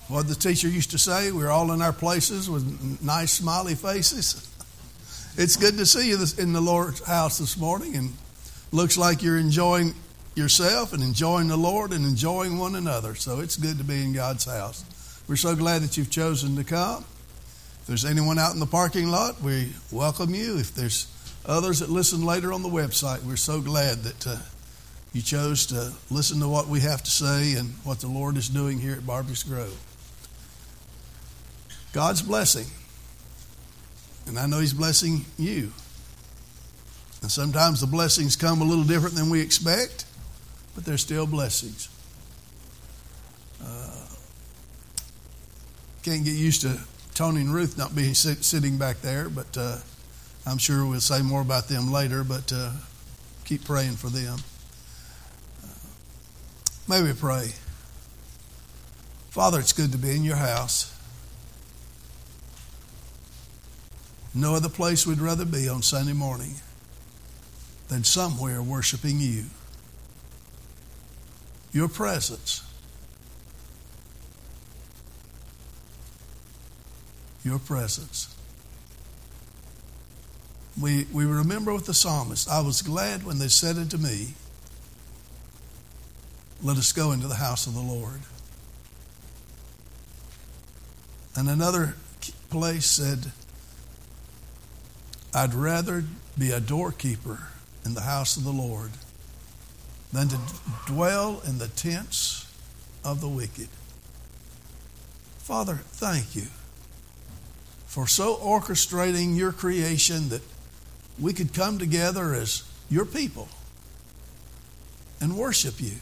What the teacher used to say, we're all in our places with nice smiley faces. It's good to see you in the Lord's house this morning, and looks like you're enjoying yourself and enjoying the Lord and enjoying one another. So it's good to be in God's house. We're so glad that you've chosen to come. If there's anyone out in the parking lot, we welcome you. If there's others that listen later on the website, we're so glad that you chose to listen to what we have to say and what the Lord is doing here at Barbers Grove. God's blessing. And I know He's blessing you. And sometimes the blessings come a little different than we expect, but they're still blessings. Can't get used to Tony and Ruth not being sitting back there, but I'm sure we'll say more about them later, but keep praying for them. May we pray. Father, it's good to be in your house. No other place we'd rather be on Sunday morning than somewhere worshiping you. Your presence. Your presence. We remember with the psalmist, I was glad when they said unto me, let us go into the house of the Lord. And another place said, I'd rather be a doorkeeper in the house of the Lord than to dwell in the tents of the wicked. Father, thank you for so orchestrating your creation that we could come together as your people and worship you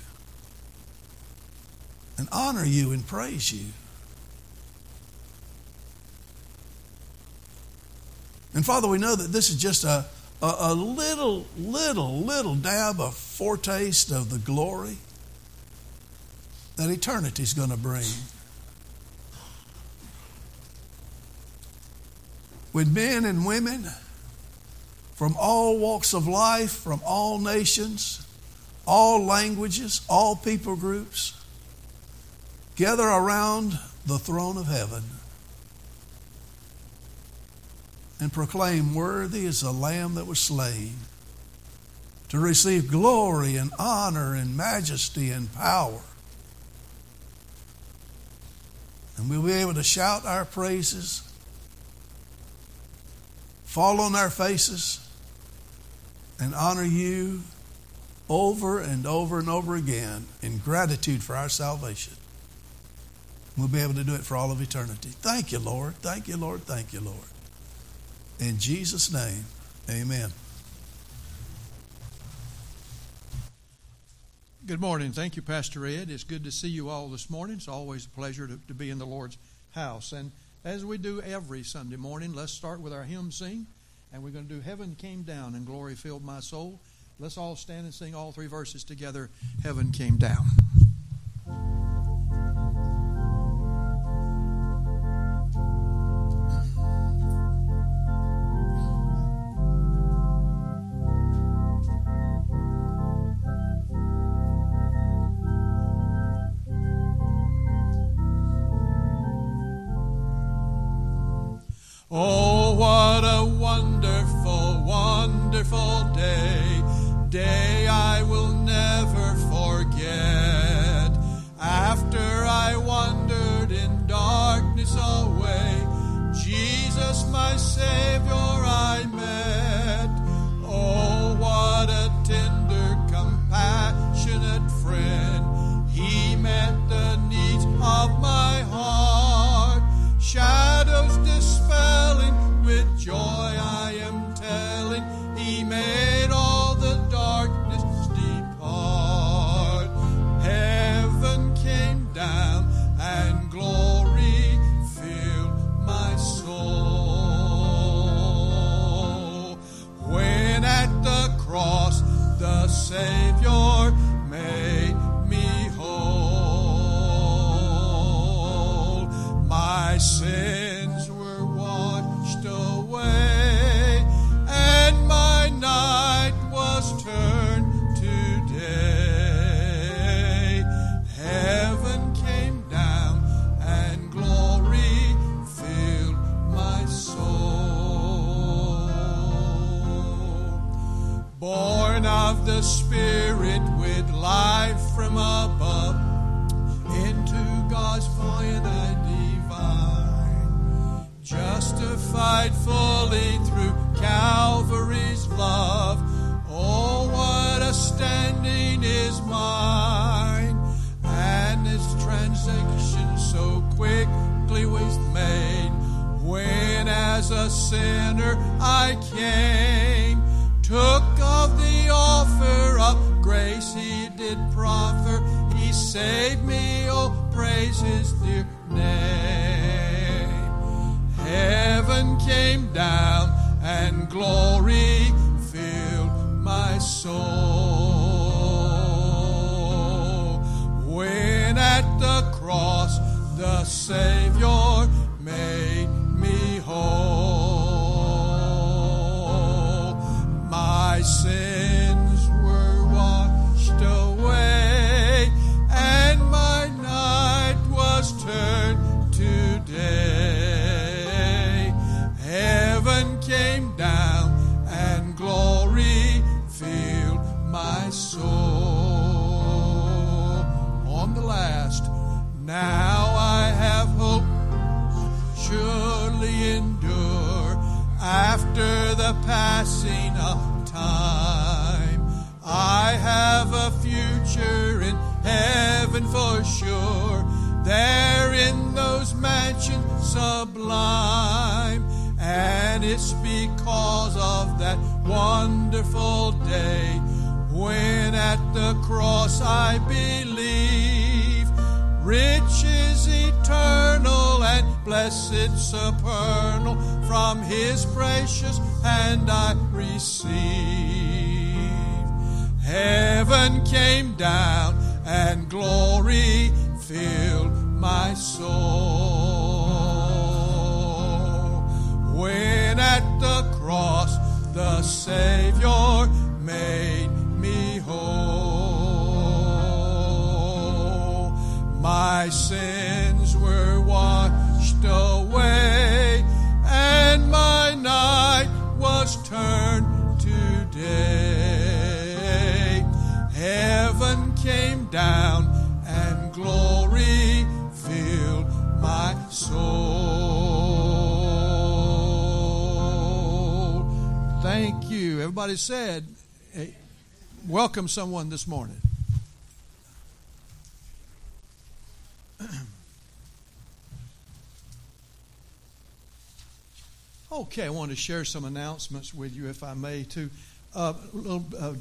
and honor you and praise you. And Father, we know that this is just a little dab, a foretaste of the glory that eternity is going to bring. With men and women from all walks of life, from all nations, all languages, all people groups, gather around the throne of heaven and proclaim, worthy is the Lamb that was slain to receive glory and honor and majesty and power. And we'll be able to shout our praises, fall on our faces, and honor you over and over and over again in gratitude for our salvation. We'll be able to do it for all of eternity. Thank you, Lord. Thank you, Lord. Thank you, Lord. In Jesus' name, amen. Good morning. Thank you, Pastor Ed. It's good to see you all this morning. It's always a pleasure to be in the Lord's house. And as we do every Sunday morning, let's start with our hymn sing. And we're going to do Heaven Came Down and Glory Filled My Soul. Let's all stand and sing all three verses together. Heaven Came Down. Oh, what a wonderful, wonderful day I will never forget. After I wandered in darkness away, Jesus my Savior I met. Oh, what a tender, compassionate friend. He met the needs of my heart. Shadows dispelling, with joy I am telling, He made all the darkness depart. Heaven came down and glory filled my soul. When at the cross the Savior made me whole, my sins were washed away, and my night was turned to day. Heaven came down and the Spirit with life from above into God's finite divine, justified fully through Calvary's love. Oh, what a standing is mine, and this transaction so quickly was made, when as a sinner I came, took of the offer of grace He did proffer. He saved me, oh, praise His dear name. Heaven came down and glory filled my soul, when at the cross the Savior made me whole. My sins were washed away, and my night was turned to day. Heaven came down and glory filled my soul. On the last, now I have hope, surely endure after the passing of time. I have a future in heaven for sure, there in those mansions sublime, and it's because of that wonderful day when at the cross I believe riches eternal and blessed supernal from His precious hand I receive. Heaven came down and glory filled my soul, when at the cross the Savior made me whole. My sins were washed away, and my night was turned to day. Heaven came down and glory filled my soul. Thank you. Everybody said, hey, welcome someone this morning. Okay, I want to share some announcements with you, if I may, too. Some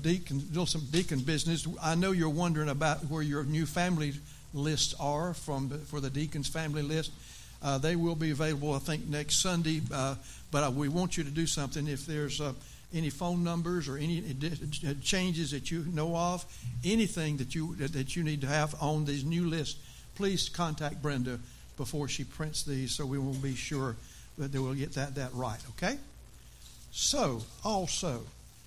deacon business. I know you're wondering about where your new family lists are for the deacons' family list. They will be available, I think, next Sunday. But we want you to do something. If there's any phone numbers or any changes that you know of, anything that you need to have on these new lists, please contact Brenda before she prints these, so we will be sure that they will get that right. Okay. So also.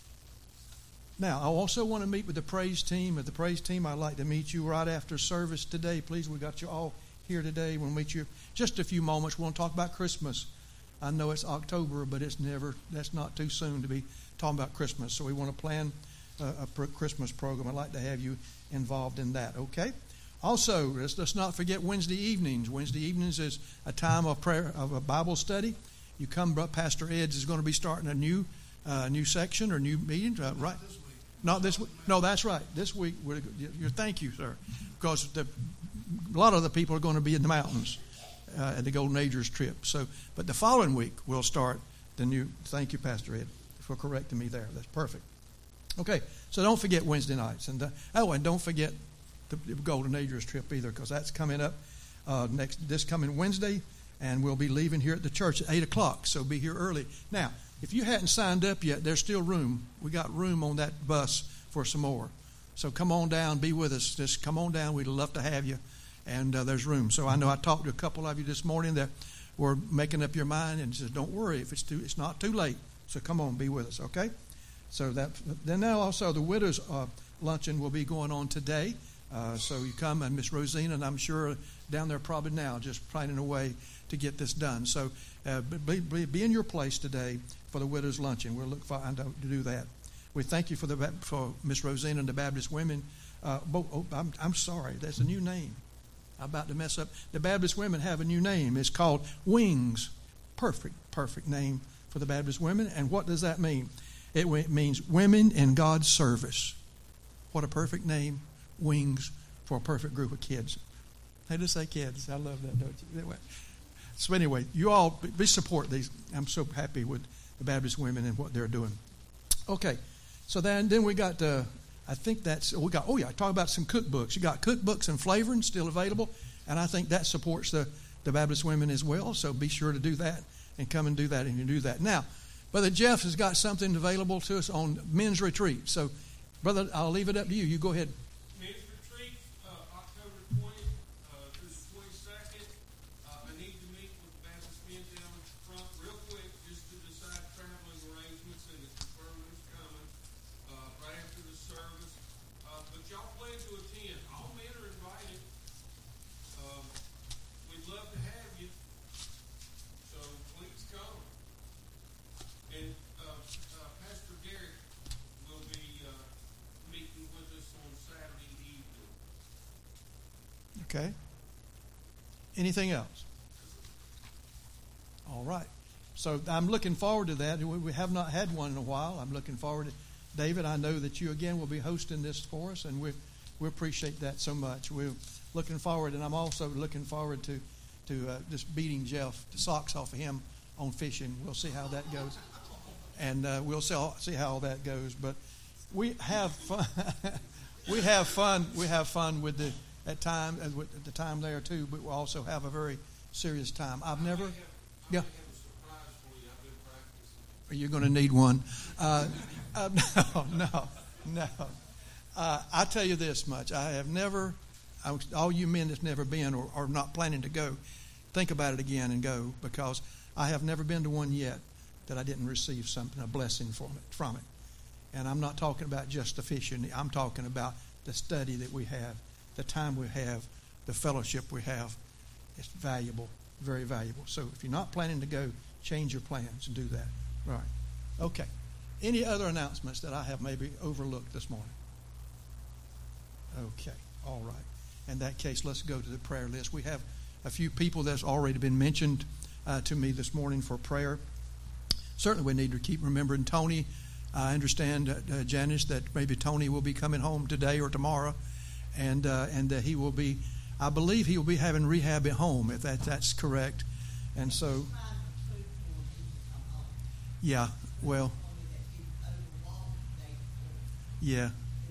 Now, I also want to meet with the praise team. At the praise team, I'd like to meet you right after service today. Please, we got you all here today. We'll meet you just a few moments. We want to talk about Christmas. I know it's October, but that's not too soon to be talking about Christmas. So we want to plan a Christmas program. I'd like to have you involved in that, okay? Also, let's not forget Wednesday evenings. Wednesday evenings is a time of prayer, of a Bible study. You come, Pastor Eds is going to be starting a new section or new meeting, right? Not this week. No, that's right. This week, thank you, sir, because a lot of the people are going to be in the mountains at the Golden Agers trip. So, but the following week we'll start the new. Thank you, Pastor Ed, for correcting me there. That's perfect. Okay, so don't forget Wednesday nights, and don't forget the Golden Agers trip either, because that's coming up this coming Wednesday, and we'll be leaving here at the church at 8:00. So be here early. Now, if you hadn't signed up yet, there's still room. We got room on that bus for some more. So come on down, be with us. Just come on down. We'd love to have you, and there's room. So I know I talked to a couple of you this morning that were making up your mind and said, "Don't worry, it's not too late. So come on, be with us, okay?" So then now also the widows' luncheon will be going on today. So you come, and Miss Rosina, and I'm sure down there probably now just planning a way to get this done. So be in your place today for the widows' luncheon. We'll look forward to do that. We thank you for Miss Rosina and the Baptist women. I'm sorry, that's a new name. I'm about to mess up. The Baptist women have a new name. It's called Wings. Perfect name for the Baptist women. And what does that mean? It means Women in God's Service. What a perfect name. Wings for a perfect group of kids. They just say kids. I love that, don't you? So anyway, you all be support these. I'm so happy with the Baptist women and what they're doing. Okay, so then we got, I think talk about some cookbooks. You got cookbooks and flavoring still available, and I think that supports the Baptist women as well, so be sure to do that and come and do that, and you do that. Now, Brother Jeff has got something available to us on men's retreat. So, brother, I'll leave it up to you. You go ahead. Men's retreat, October 20th through the 22nd. I need to meet with the Baptist men down front real quick just to decide traveling arrangements and to confirm who's coming right after the service. But y'all plan to attend. All men are invited. We'd love to have you. So please come. And Pastor Garrett will be meeting with us on Saturday evening. Okay. Anything else? All right. So I'm looking forward to that. We have not had one in a while. I'm looking forward to David, I know that you again will be hosting this for us, and we appreciate that so much. We're looking forward, and I'm also looking forward to just beating Jeff, the socks off of him on fishing. We'll see how that goes. And we'll see how that goes. But we have fun. We have fun with the time there too. But we'll also have a very serious time. I have a surprise for you. I've been practicing. Are you going to need one? No. I tell you this much: I have never. All you men that's never been or are not planning to go, think about it again and go, because I have never been to one yet that I didn't receive a blessing from it. And I'm not talking about just the fishing. I'm talking about the study that we have, the time we have, the fellowship we have. It's valuable, very valuable. So if you're not planning to go, change your plans and do that. Right. Okay. Any other announcements that I have maybe overlooked this morning? Okay. All right. In that case, let's go to the prayer list. We have a few people that's already been mentioned to me this morning for prayer. Certainly we need to keep remembering Tony. I understand, Janice, that maybe Tony will be coming home today or tomorrow, and that he will be, I believe he will be having rehab at home, if that's correct. And so, yeah, well, yeah.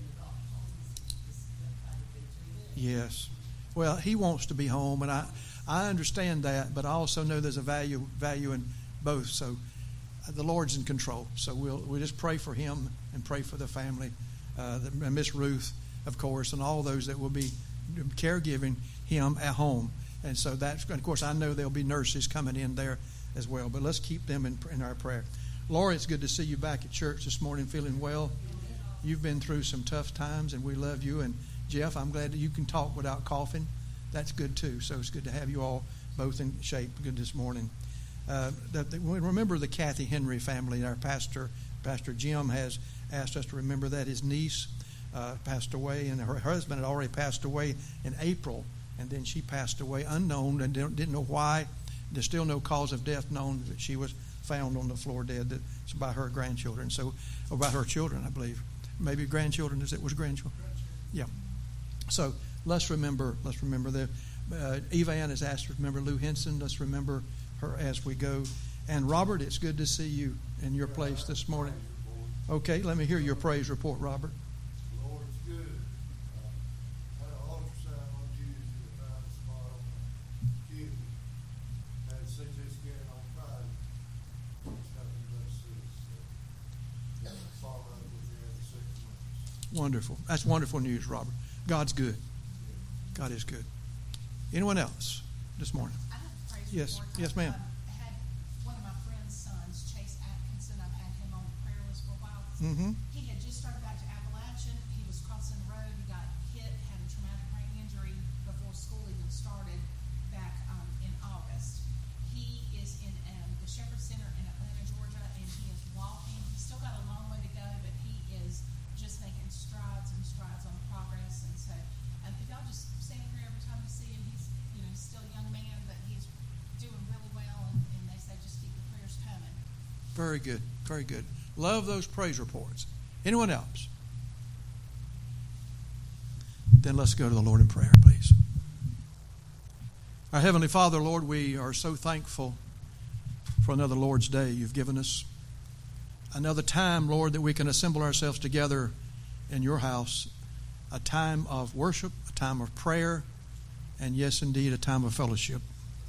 Yes. Well, he wants to be home, and I understand that, but I also know there's a value in both. So the Lord's in control. So we'll just pray for him and pray for the family, and Miss Ruth, of course, and all those that will be caregiving him at home. And so that's, of course, I know there'll be nurses coming in there as well. But let's keep them in our prayer. Laura, it's good to see you back at church this morning, feeling well. You've been through some tough times, and we love you. And Jeff, I'm glad that you can talk without coughing. That's good too. So it's good to have you all both in shape. Good this morning. Remember the Kathy Henry family. Our Pastor Jim has asked us to remember that his niece passed away, and her husband had already passed away in April, and then she passed away unknown and didn't know why. There's still no cause of death known, but she was found on the floor dead. That's by her grandchildren. So, or by her children, I believe. Maybe grandchildren. Was grandchildren? Yeah. So let's remember that. Evan has asked to remember Lou Henson. Let's remember her as we go. And Robert, it's good to see you in your place this morning. Okay, let me hear your praise report, Robert. The Lord's good. Had an ultrasound on Tuesday to find a spot on the kidney. Had a CT scan on Friday. It's nothing but cysts. So follow up with you every 6 months. Wonderful. That's wonderful news, Robert. God's good. God is good. Anyone else this morning? I have a praise Yes. report. Yes, ma'am. I had one of my friend's sons, Chase Atkinson. I've had him on the prayer list for a while. Mm-hmm. He had just started back to Appalachian. He was crossing the road. He got hit, had a traumatic brain injury before school even started back in August. He is in the Shepherd Center in Atlanta, Georgia, and he is walking. He's still got a long way to go, but he is Very good. Very good. Love those praise reports. Anyone else? Then let's go to the Lord in prayer, please. Our Heavenly Father, Lord, we are so thankful for another Lord's Day you've given us. Another time, Lord, that we can assemble ourselves together in your house. A time of worship, a time of prayer, and yes, indeed, a time of fellowship.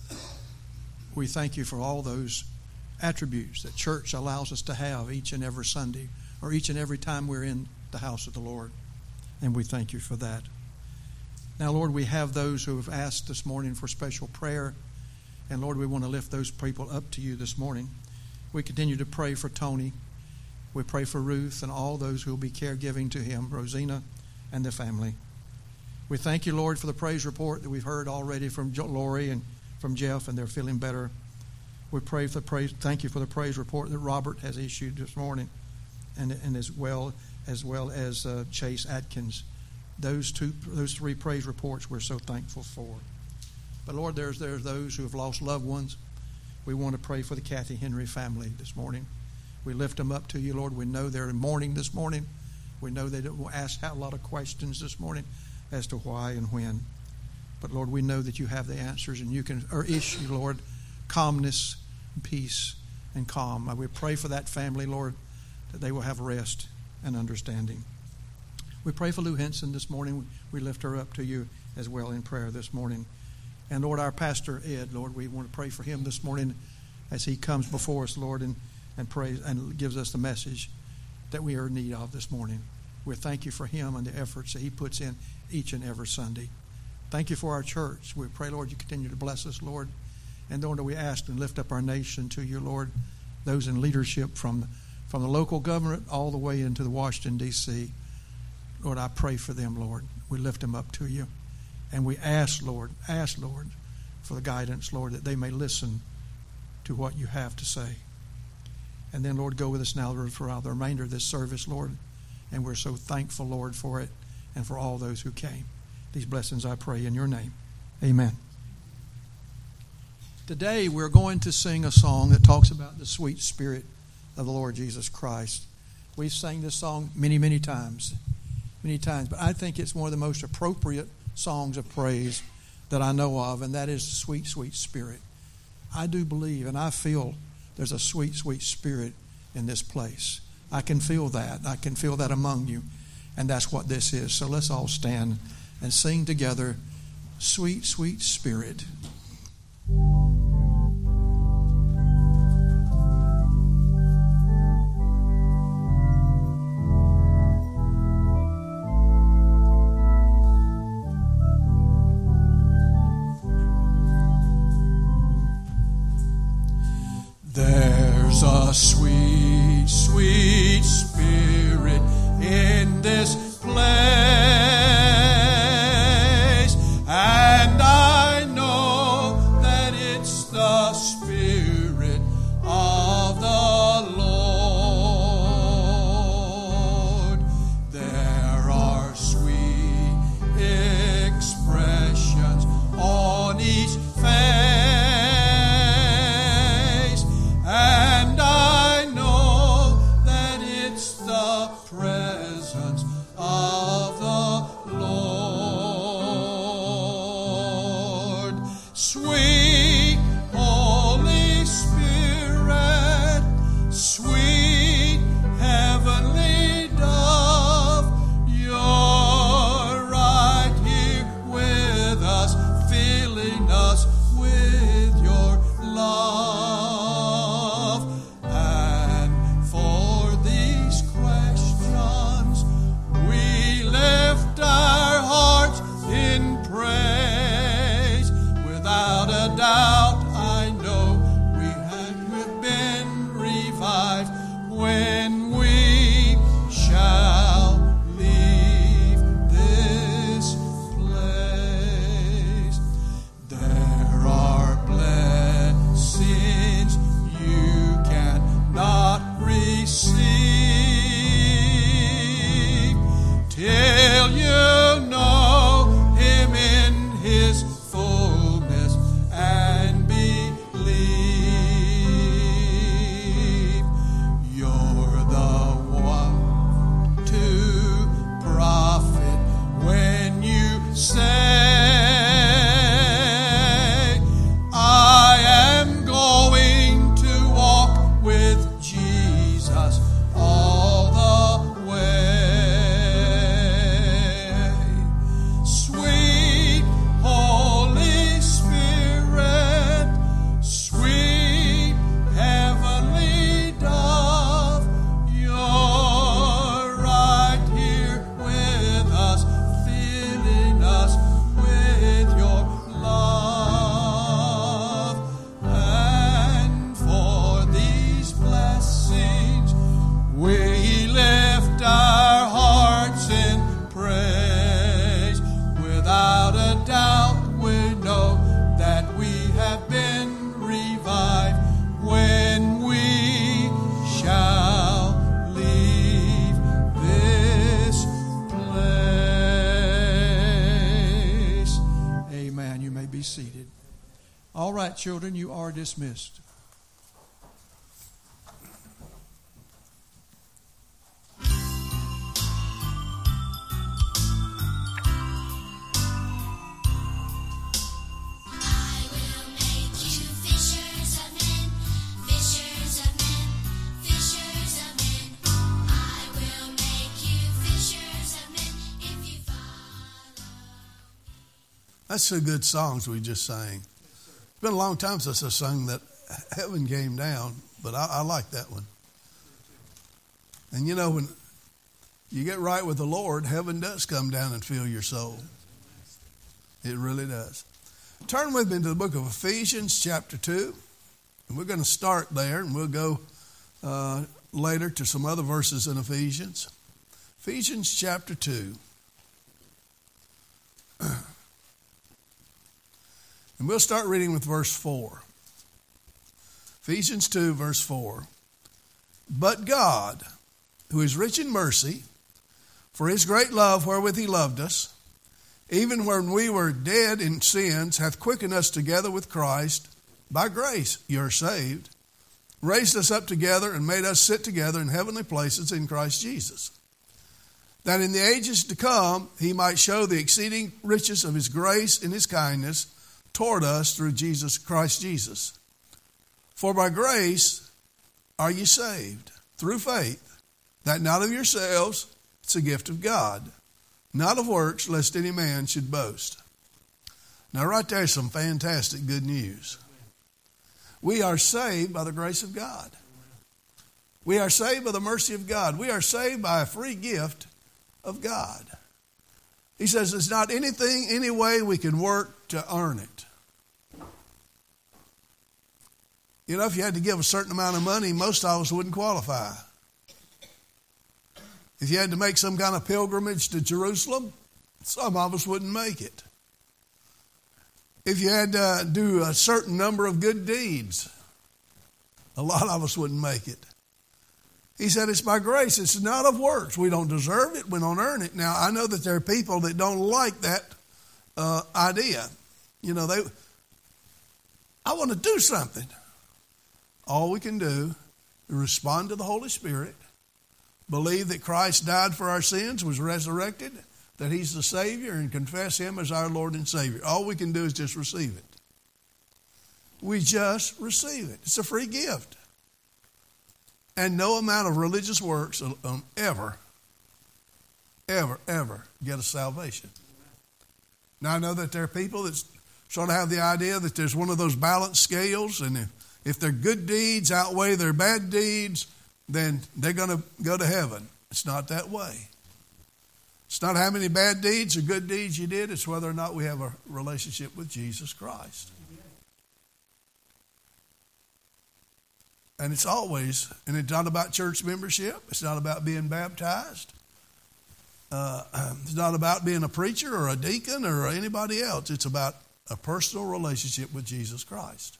We thank you for all those attributes that church allows us to have each and every Sunday or each and every time we're in the house of the Lord. And we thank you for that. Now, Lord, we have those who have asked this morning for special prayer. And, Lord, we want to lift those people up to you this morning. We continue to pray for Tony. We pray for Ruth and all those who will be caregiving to him, Rosina and the family. We thank you, Lord, for the praise report that we've heard already from Lori and from Jeff, and they're feeling better. We pray for thank you for the praise report that Robert has issued this morning, and as well as Chase Atkins. Those three praise reports we're so thankful for. But Lord, there's those who have lost loved ones. We want to pray for the Kathy Henry family this morning. We lift them up to you, Lord. We know they're in mourning this morning. We know they will ask a lot of questions this morning as to why and when. But Lord, we know that you have the answers, and you can issue, Lord, calmness, peace, and calm. We pray for that family, Lord, that they will have rest and understanding. We pray for Lou Henson this morning. We lift her up to you as well in prayer this morning. And Lord, our pastor Ed, Lord, we want to pray for him this morning as he comes before us, Lord, and prays and gives us the message that we are in need of this morning. We thank you for him and the efforts that he puts in each and every Sunday. Thank you for our church. We pray, Lord, you continue to bless us, Lord. And Lord, we ask and lift up our nation to you, Lord, those in leadership from the local government all the way into the Washington, D.C. Lord, I pray for them, Lord. We lift them up to you. And we ask, Lord, for the guidance, Lord, that they may listen to what you have to say. And then, Lord, go with us now throughout the remainder of this service, Lord. And we're so thankful, Lord, for it and for all those who came. These blessings I pray in your name. Amen. Today we're going to sing a song that talks about the sweet spirit of the Lord Jesus Christ. We've sang this song many, many times. But I think it's one of the most appropriate songs of praise that I know of, and that is the sweet, sweet spirit. I do believe and I feel there's a sweet, sweet spirit in this place. I can feel that. I can feel that among you, and that's what this is. So let's all stand and sing together, Sweet, Sweet Spirit. There's a sweet, sweet spirit in this place, and I know that it's the Spirit of the Lord. There are sweet expressions on each face, and I know that it's All right, children, you are dismissed. That's two good songs we just sang. It's been a long time since I sung that Heaven Came Down, but I like that one. And you know, when you get right with the Lord, heaven does come down and fill your soul. It really does. Turn with me to the book of Ephesians chapter 2. And we're going to start there, and we'll go later to some other verses in Ephesians. Ephesians chapter 2. And we'll start reading with verse 4. Ephesians 2, verse 4. But God, who is rich in mercy, for his great love wherewith he loved us, even when we were dead in sins, hath quickened us together with Christ. By grace you are saved, raised us up together, and made us sit together in heavenly places in Christ Jesus, that in the ages to come he might show the exceeding riches of his grace in his kindness toward us through Jesus Christ Jesus. For by grace are ye saved, through faith, that not of yourselves, it's a gift of God, not of works, lest any man should boast. Now right there is some fantastic good news. We are saved by the grace of God. We are saved by the mercy of God. We are saved by a free gift of God. He says it's not anything, any way we can work to earn it. You know, if you had to give a certain amount of money, most of us wouldn't qualify. If you had to make some kind of pilgrimage to Jerusalem, some of us wouldn't make it. If you had to do a certain number of good deeds, a lot of us wouldn't make it. He said it's by grace. It's not of works. We don't deserve it. We don't earn it. Now, I know that there are people that don't like that idea. You know, I want to do something. All we can do is respond to the Holy Spirit, believe that Christ died for our sins, was resurrected, that he's the Savior, and confess him as our Lord and Savior. All we can do is just receive it. We just receive it. It's a free gift. And no amount of religious works will ever get us salvation. Now, I know that there are people that sort of have the idea that there's one of those balance scales, and if their good deeds outweigh their bad deeds, then they're going to go to heaven. It's not that way. It's not how many bad deeds or good deeds you did. It's whether or not we have a relationship with Jesus Christ. And it's not about church membership. It's not about being baptized. It's not about being a preacher or a deacon or anybody else. It's about a personal relationship with Jesus Christ.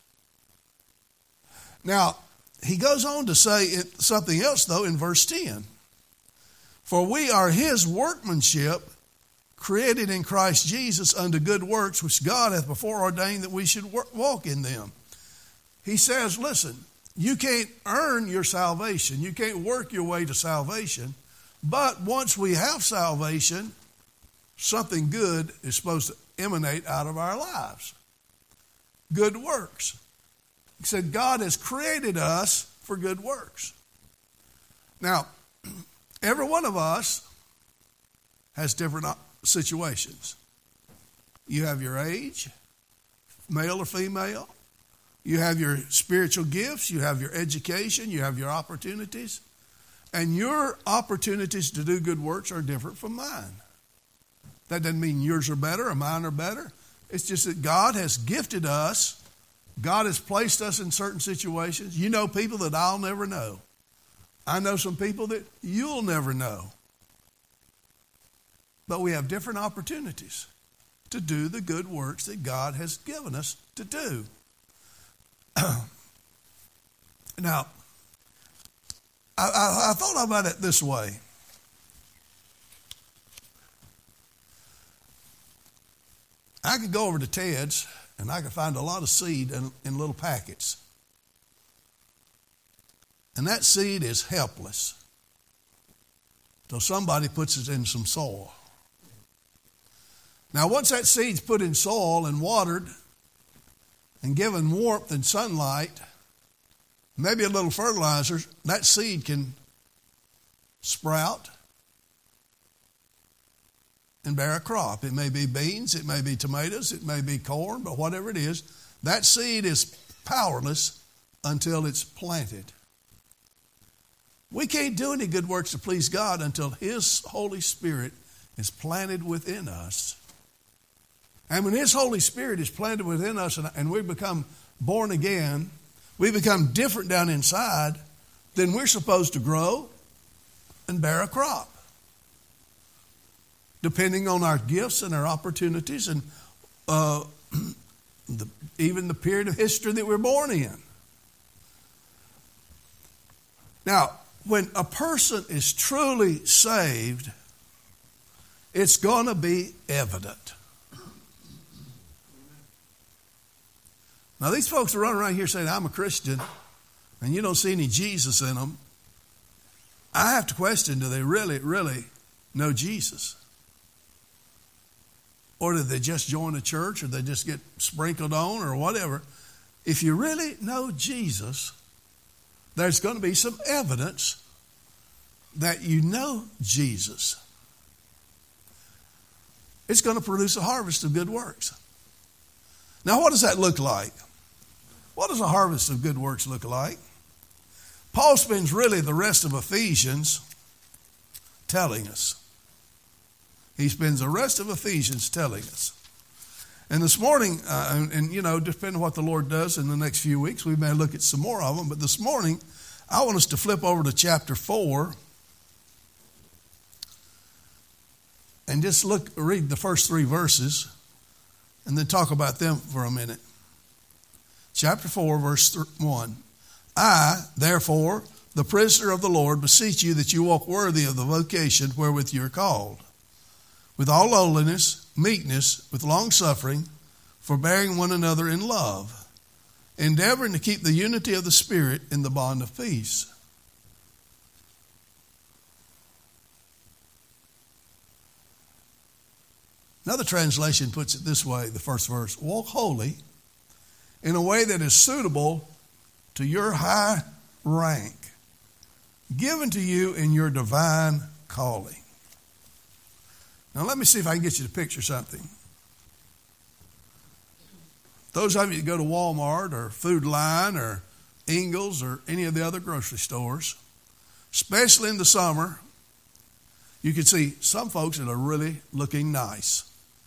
Now, he goes on to say something else, though, in verse 10. For we are his workmanship, created in Christ Jesus unto good works, which God hath before ordained that we should walk in them. He says, listen, you can't earn your salvation. You can't work your way to salvation. But once we have salvation, something good is supposed to emanate out of our lives. Good works. He said God has created us for good works. Now, every one of us has different situations. You have your age, male or female. You have your spiritual gifts. You have your education. You have your opportunities. And your opportunities to do good works are different from mine. That doesn't mean yours are better or mine are better. It's just that God has gifted us. God has placed us in certain situations. You know people that I'll never know. I know some people that you'll never know. But we have different opportunities to do the good works that God has given us to do. Now, I thought about it this way. I could go over to Ted's And I could find a lot of seed in little packets. And that seed is helpless till somebody puts it in some soil. Now, once that seed's put in soil and watered and given warmth and sunlight, maybe a little fertilizer, that seed can sprout and bear a crop. It may be beans, it may be tomatoes, it may be corn, but whatever it is, that seed is powerless until it's planted. We can't do any good works to please God until His Holy Spirit is planted within us. And when His Holy Spirit is planted within us and we become born again, we become different down inside, then we're supposed to grow and bear a crop, depending on our gifts and our opportunities and even the period of history that we're born in. Now, when a person is truly saved, it's going to be evident. Now, these folks are running around here saying, I'm a Christian, and you don't see any Jesus in them. I have to question, do they really, really know Jesus? Or did they just join a church, or they just get sprinkled on, or whatever? If you really know Jesus, there's going to be some evidence that you know Jesus. It's going to produce a harvest of good works. Now, what does that look like? What does a harvest of good works look like? Paul spends really the rest of Ephesians telling us. He spends the rest of Ephesians telling us. And this morning, depending on what the Lord does in the next few weeks, we may look at some more of them. But this morning, I want us to flip over to chapter 4 and just read the first 3 verses and then talk about them for a minute. Chapter 4, verse 1. I, therefore, the prisoner of the Lord, beseech you that you walk worthy of the vocation wherewith you are called, with all lowliness, meekness, with long-suffering, forbearing one another in love, endeavoring to keep the unity of the Spirit in the bond of peace. Another translation puts it this way, the first verse, walk holy in a way that is suitable to your high rank, given to you in your divine calling. Now let me see if I can get you to picture something. Those of you that go to Walmart or Food Line or Ingles or any of the other grocery stores, especially in the summer, you can see some folks that are really looking nice.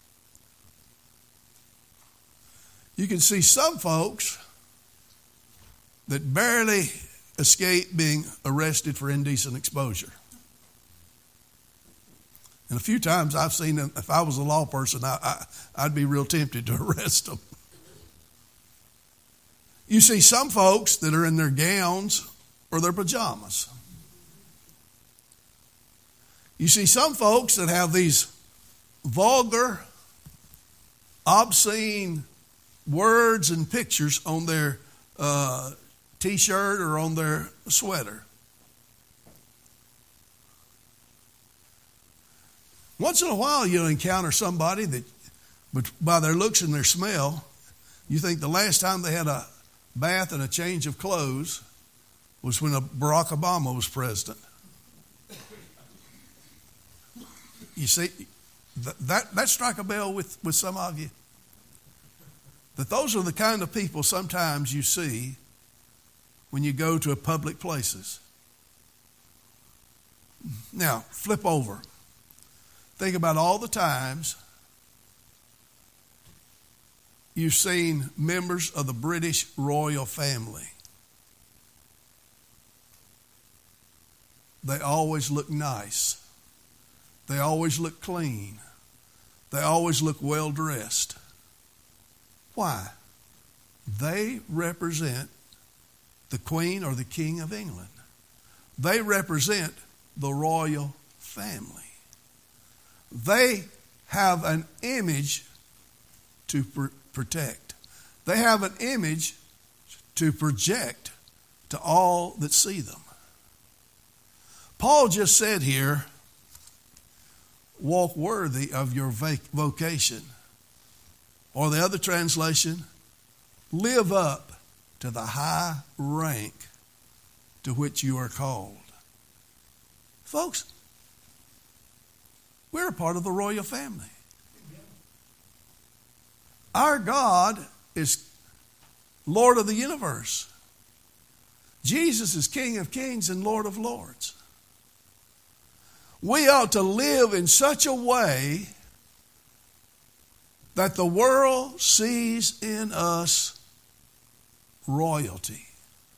You can see some folks that barely escape being arrested for indecent exposure. And a few times I've seen them, if I was a law person, I'd be real tempted to arrest them. You see some folks that are in their gowns or their pajamas. You see some folks that have these vulgar, obscene words and pictures on their T-shirt or on their sweater. Once in a while you'll encounter somebody that, by their looks and their smell, you think the last time they had a bath and a change of clothes was when Barack Obama was president. You see, that strike a bell with some of you. That those are the kind of people sometimes you see when you go to public places. Now, flip over. Think about all the times you've seen members of the British royal family. They always look nice. They always look clean. They always look well dressed. Why? They represent the Queen or the King of England. They represent the royal family. They have an image to protect. They have an image to project to all that see them. Paul just said here, walk worthy of your vocation. Or the other translation, live up to the high rank to which you are called. Folks, we're a part of the royal family. Our God is Lord of the universe. Jesus is King of kings and Lord of lords. We ought to live in such a way that the world sees in us royalty.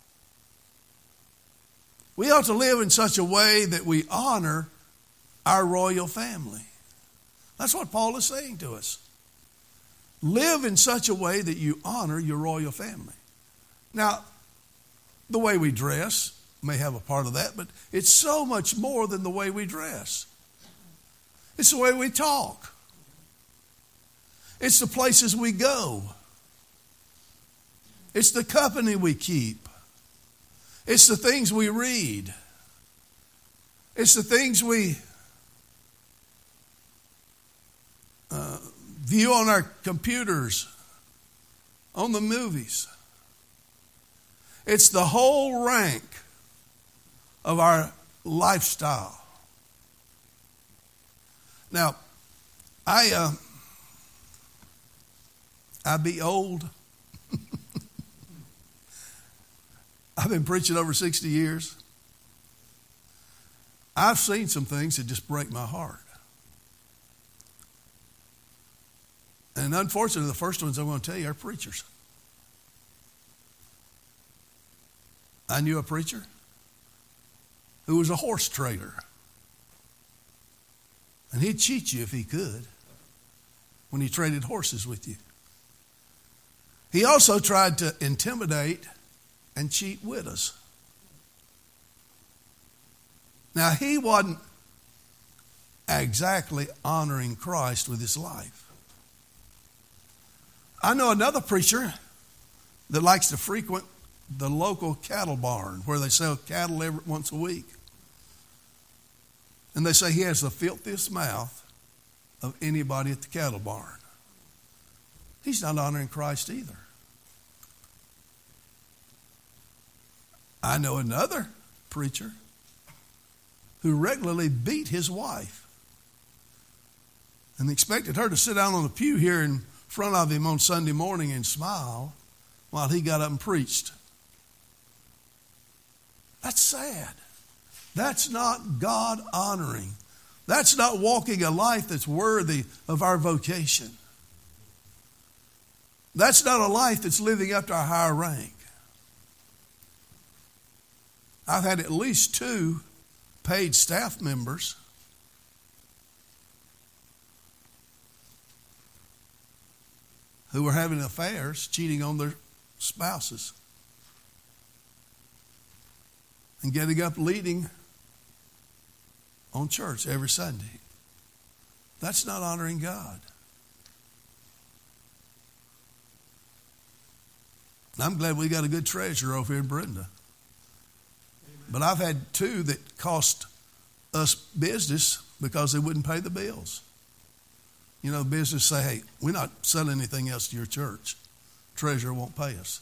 We ought to live in such a way that we honor our royal family. That's what Paul is saying to us. Live in such a way that you honor your royal family. Now, the way we dress may have a part of that, but it's so much more than the way we dress. It's the way we talk. It's the places we go. It's the company we keep. It's the things we read. It's the things we view on our computers, on the movies. It's the whole rank of our lifestyle. Now, I be old. I've been preaching over 60 years. I've seen some things that just break my heart. And unfortunately, the first ones I'm going to tell you are preachers. I knew a preacher who was a horse trader. And he'd cheat you if he could when he traded horses with you. He also tried to intimidate and cheat widows. Now, he wasn't exactly honoring Christ with his life. I know another preacher that likes to frequent the local cattle barn where they sell cattle once a week. And they say he has the filthiest mouth of anybody at the cattle barn. He's not honoring Christ either. I know another preacher who regularly beat his wife and expected her to sit down on the pew here in front of him on Sunday morning and smile while he got up and preached. That's sad. That's not God honoring. That's not walking a life that's worthy of our vocation. That's not a life that's living up to our higher rank. I've had at least 2 paid staff members who were having affairs, cheating on their spouses, and getting up leading on church every Sunday. That's not honoring God. I'm glad we got a good treasurer over here in Brenda. But I've had 2 that cost us business because they wouldn't pay the bills. You know, business say, hey, we're not selling anything else to your church. Treasurer won't pay us.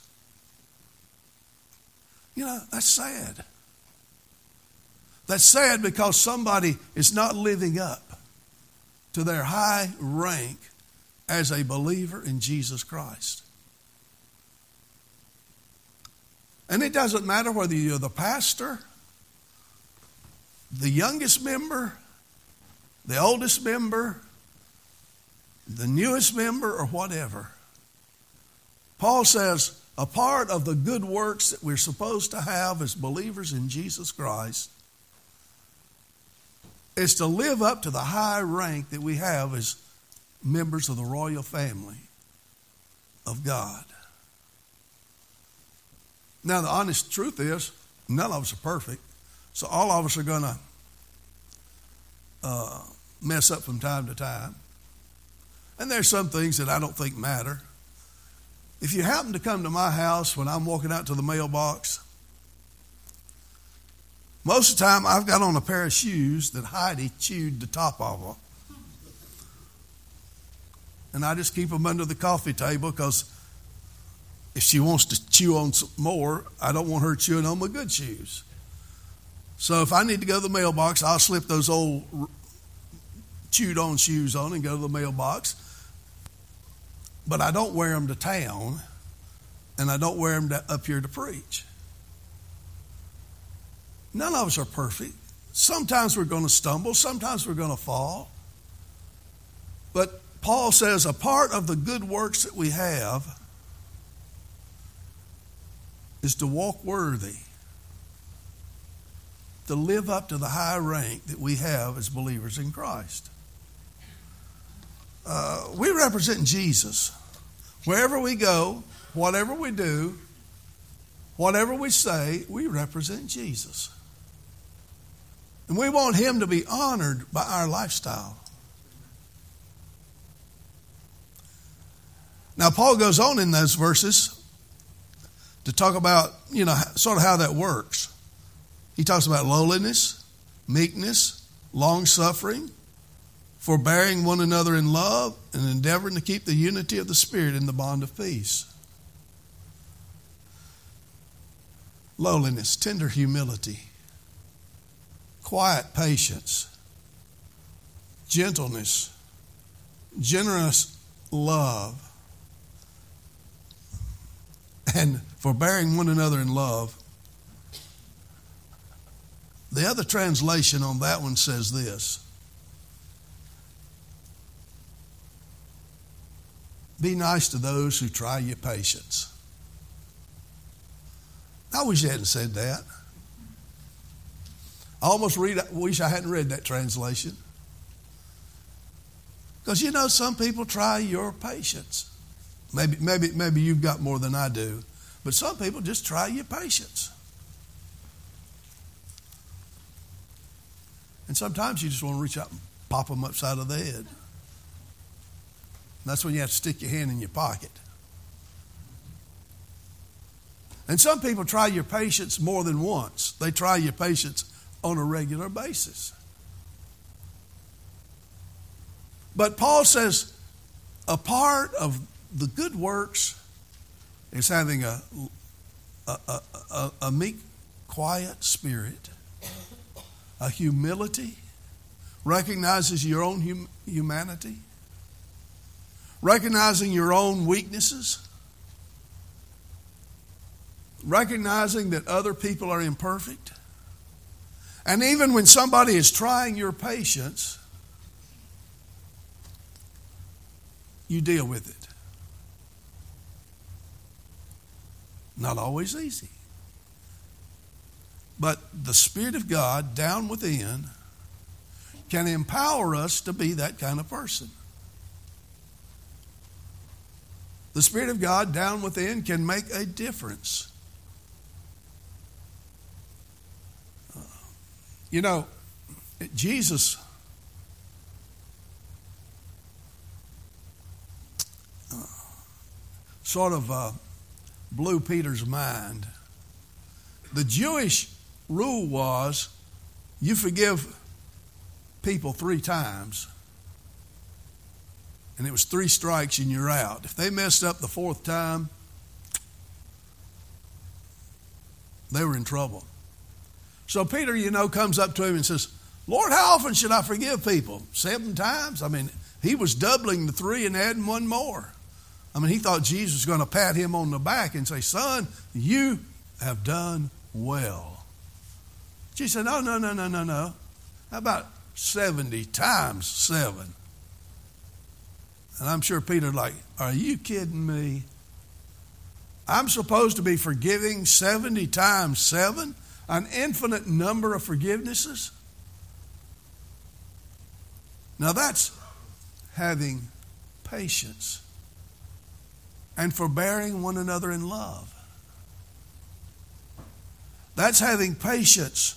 You know, that's sad. That's sad because somebody is not living up to their high rank as a believer in Jesus Christ. And it doesn't matter whether you're the pastor, the youngest member, the oldest member, the newest member, or whatever. Paul says a part of the good works that we're supposed to have as believers in Jesus Christ is to live up to the high rank that we have as members of the royal family of God. Now, the honest truth is, none of us are perfect, so all of us are going to mess up from time to time. And there's some things that I don't think matter. If you happen to come to my house when I'm walking out to the mailbox, most of the time I've got on a pair of shoes that Heidi chewed the top of them. And I just keep them under the coffee table because if she wants to chew on some more, I don't want her chewing on my good shoes. So if I need to go to the mailbox, I'll slip those old chewed on shoes on and go to the mailbox. But I don't wear them to town, and I don't wear them up here to preach. None of us are perfect. Sometimes we're going to stumble. Sometimes we're going to fall. But Paul says a part of the good works that we have is to walk worthy, to live up to the high rank that we have as believers in Christ. We represent Jesus. Wherever we go, whatever we do, whatever we say, we represent Jesus. And we want him to be honored by our lifestyle. Now, Paul goes on in those verses to talk about, sort of how that works. He talks about lowliness, meekness, long-suffering, forbearing one another in love, and endeavoring to keep the unity of the Spirit in the bond of peace. Lowliness, tender humility, quiet patience, gentleness, generous love, and forbearing one another in love. The other translation on that one says this: be nice to those who try your patience. I wish I hadn't said that. I almost wish I hadn't read that translation. Because some people try your patience. Maybe you've got more than I do. But some people just try your patience. And sometimes you just want to reach out and pop them upside of the head. And that's when you have to stick your hand in your pocket. And some people try your patience more than once. They try your patience on a regular basis. But Paul says a part of the good works is having a meek, quiet spirit, a humility, recognizes your own humanity, recognizing your own weaknesses, recognizing that other people are imperfect. And even when somebody is trying your patience, you deal with it. Not always easy. But the Spirit of God down within can empower us to be that kind of person. The Spirit of God down within can make a difference. Jesus sort of blew Peter's mind. The Jewish rule was you forgive people 3 times, and it was 3 strikes and you're out. If they messed up the 4th time, they were in trouble. So Peter, comes up to him and says, Lord, how often should I forgive people? 7 times? He was doubling the 3 and adding 1 more. He thought Jesus was going to pat him on the back and say, son, you have done well. Jesus said, no. How about 70 times 7? And I'm sure Peter's like, are you kidding me? I'm supposed to be forgiving 70 times 7? An infinite number of forgivenesses? Now that's having patience and forbearing one another in love. That's having patience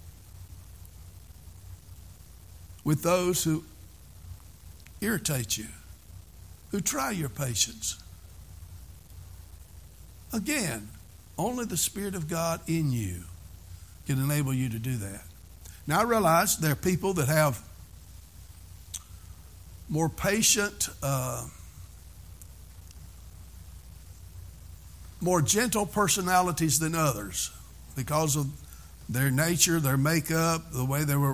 with those who irritate you, who try your patience. Again, only the Spirit of God in you can enable you to do that. Now, I realize there are people that have more patient, more gentle personalities than others because of their nature, their makeup, the way they were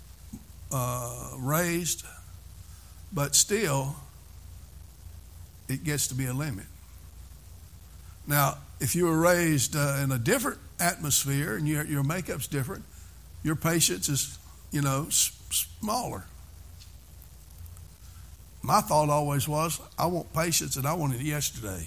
raised. But still, it gets to be a limit. Now, if you were raised in a different atmosphere and your makeup's different, your patience is, smaller. My thought always was, I want patience and I want it yesterday.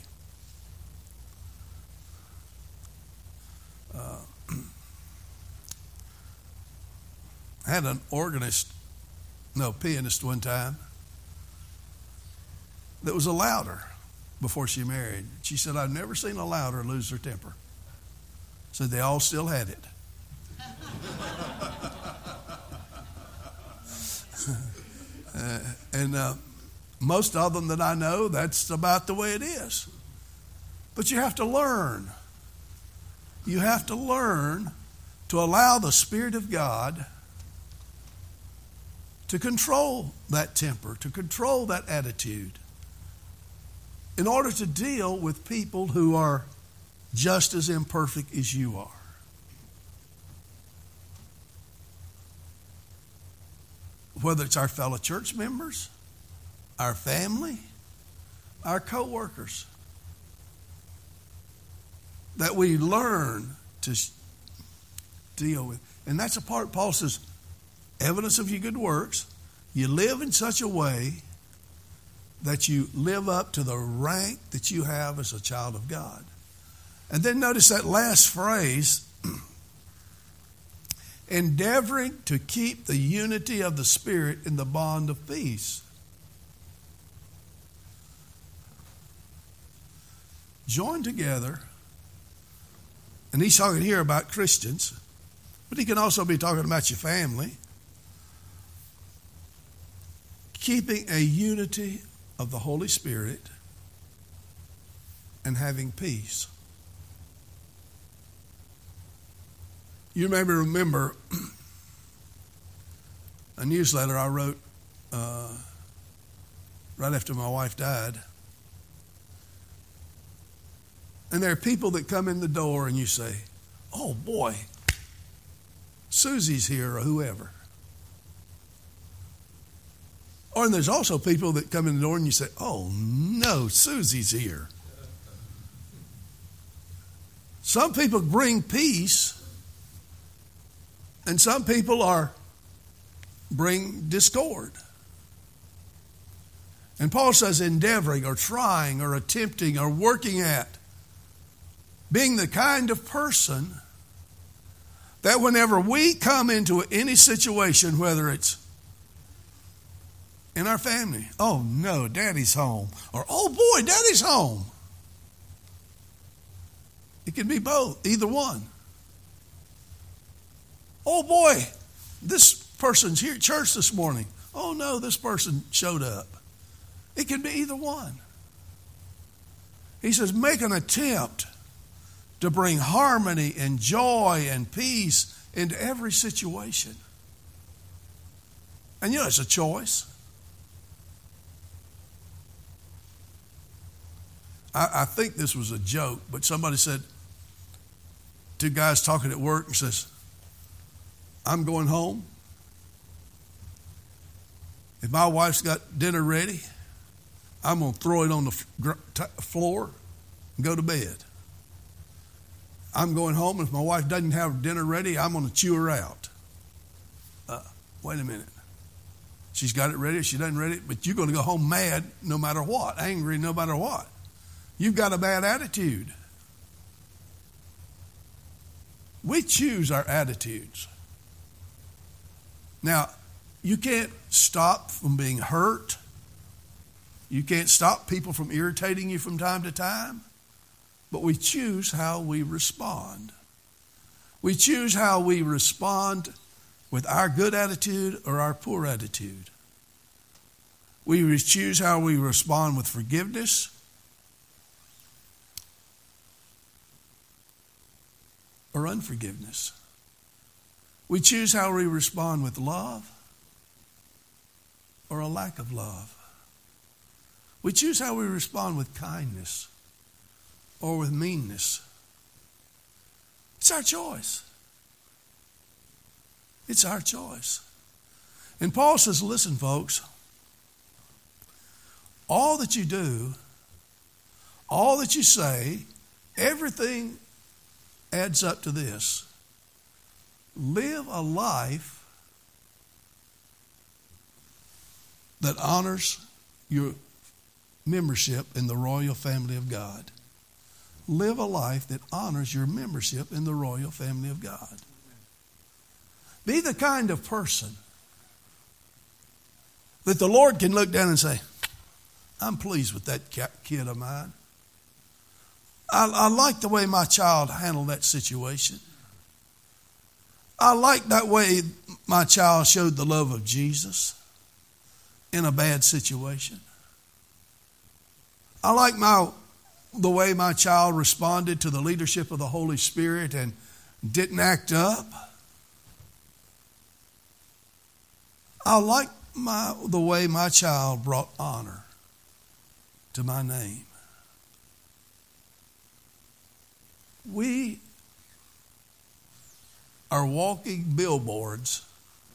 I had an pianist one time that was a louder before she married. She said, I've never seen a louder lose their temper. Said they all still had it. And most of them that I know, that's about the way it is. But you have to learn. You have to learn to allow the Spirit of God to control that temper, to control that attitude, in order to deal with people who are just as imperfect as you are. Whether it's our fellow church members, our family, our co-workers, that we learn to deal with. And that's a part, Paul says, evidence of your good works. You live in such a way that you live up to the rank that you have as a child of God. And then notice that last phrase, endeavoring to keep the unity of the Spirit in the bond of peace. Join together. And he's talking here about Christians, but he can also be talking about your family. Keeping a unity of the Holy Spirit and having peace. You may remember a newsletter I wrote right after my wife died. And there are people that come in the door and you say, oh boy, Susie's here or whoever. Or there's also people that come in the door and you say, oh no, Susie's here. Some people bring peace and some people bring discord. And Paul says endeavoring or trying or attempting or working at being the kind of person that whenever we come into any situation, whether it's in our family, oh no, Daddy's home, or oh boy, Daddy's home. It can be both, either one. Oh boy, this person's here at church this morning. Oh no, this person showed up. It can be either one. He says, make an attempt to bring harmony and joy and peace into every situation. And it's a choice. I think this was a joke, but somebody said, two guys talking at work and says, I'm going home. If my wife's got dinner ready, I'm going to throw it on the floor and go to bed. I'm going home, and if my wife doesn't have dinner ready, I'm going to chew her out. Wait a minute. She's got it ready, she doesn't ready, but you're going to go home mad no matter what, angry no matter what. You've got a bad attitude. We choose our attitudes. Now, you can't stop from being hurt. You can't stop people from irritating you from time to time. But we choose how we respond. We choose how we respond with our good attitude or our poor attitude. We choose how we respond with forgiveness or unforgiveness. We choose how we respond with love or a lack of love. We choose how we respond with kindness or with meanness. It's our choice. It's our choice. And Paul says, listen, folks, all that you do, all that you say, everything adds up to this. Live a life that honors your membership in the royal family of God. Live a life that honors your membership in the royal family of God. Be the kind of person that the Lord can look down and say, I'm pleased with that kid of mine. I like the way my child handled that situation. I like that way my child showed the love of Jesus in a bad situation. I like the way my child responded to the leadership of the Holy Spirit and didn't act up. I like the way my child brought honor to my name. We are walking billboards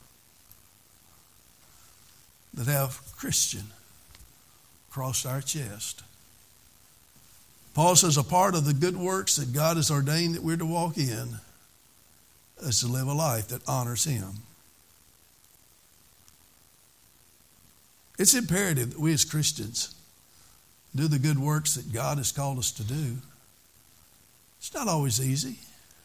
that have Christian across our chest. Paul says a part of the good works that God has ordained that we're to walk in is to live a life that honors Him. It's imperative that we as Christians do the good works that God has called us to do. It's not always easy.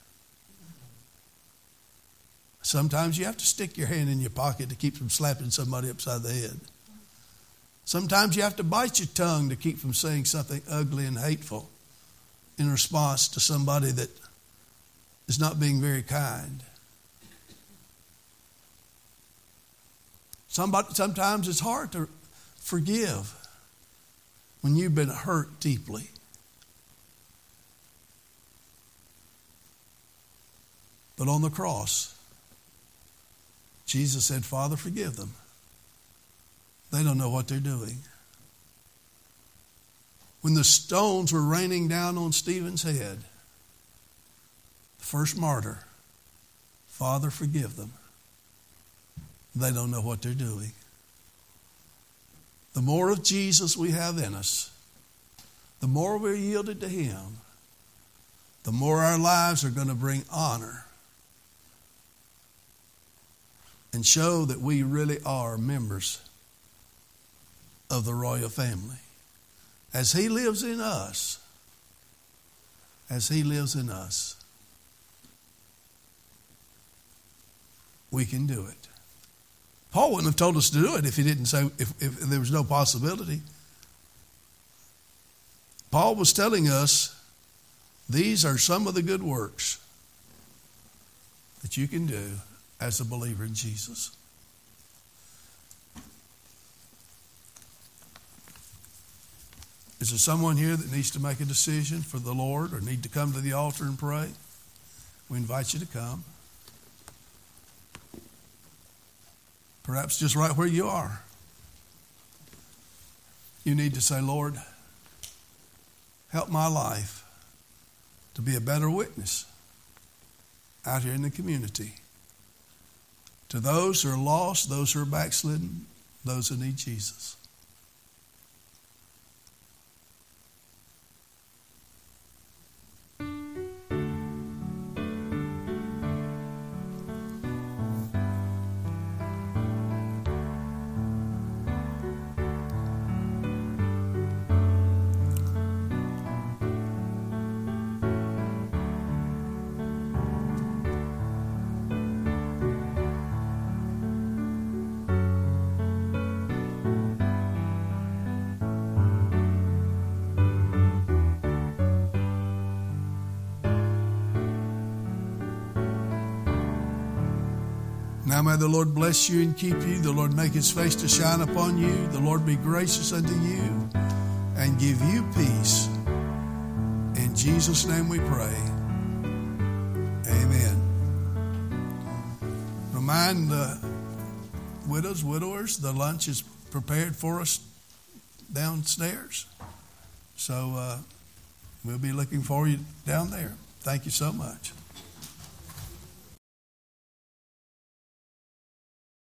Sometimes you have to stick your hand in your pocket to keep from slapping somebody upside the head. Sometimes you have to bite your tongue to keep from saying something ugly and hateful in response to somebody that is not being very kind. Sometimes it's hard to forgive when you've been hurt deeply. But on the cross, Jesus said, Father, forgive them. They don't know what they're doing. When the stones were raining down on Stephen's head, the first martyr, Father, forgive them. They don't know what they're doing. The more of Jesus we have in us, the more we're yielded to Him, the more our lives are going to bring honor and show that we really are members of the royal family. As He lives in us, we can do it. Paul wouldn't have told us to do it if he didn't say, if there was no possibility. Paul was telling us these are some of the good works that you can do as a believer in Jesus. Is there someone here that needs to make a decision for the Lord or need to come to the altar and pray? We invite you to come. Perhaps just right where you are. You need to say, Lord, help my life to be a better witness out here in the community to those who are lost, those who are backslidden, those who need Jesus. Now may the Lord bless you and keep you. The Lord make His face to shine upon you. The Lord be gracious unto you and give you peace. In Jesus' name we pray. remind the widows, widowers, the lunch is prepared for us downstairs. So we'll be looking for you down there. Thank you so much.